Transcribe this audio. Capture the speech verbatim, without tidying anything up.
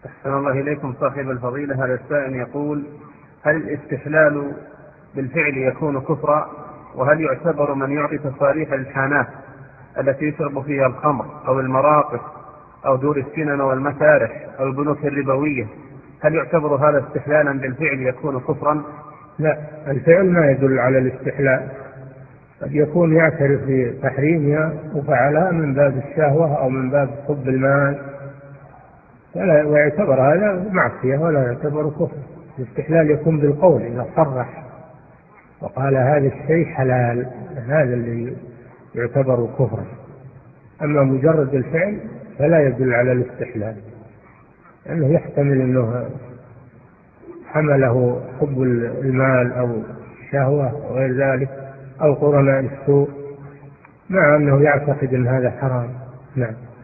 أحسن الله إليكم صاحب الفضيلة. هذا السائل يقول: هل الاستحلال بالفعل يكون كفرا؟ وهل يعتبر من يعطي تصاريح الحانات التي يشرب فيها الخمر أو المراقص أو دور السينما والمسارح أو البنوك الربوية، هل يعتبر هذا استحلالا بالفعل يكون كفرا؟ لا، الفعل ما يدل على الاستحلال، قد يكون يعترف بتحريمها وفعلها من باب الشهوة أو من باب حب المال، ويعتبر هذا معصية ولا يعتبر كفر. الاستحلال يكون بالقول، إذا صرح وقال هذا الشيء حلال، هذا اللي يعتبر كفرا. أما مجرد الفعل فلا يدل على الاستحلال، لأنه يحتمل أنه حمله حب المال أو الشهوة وغير ذلك أو قرناء السوء، مع أنه يعتقد أن هذا حرام. نعم.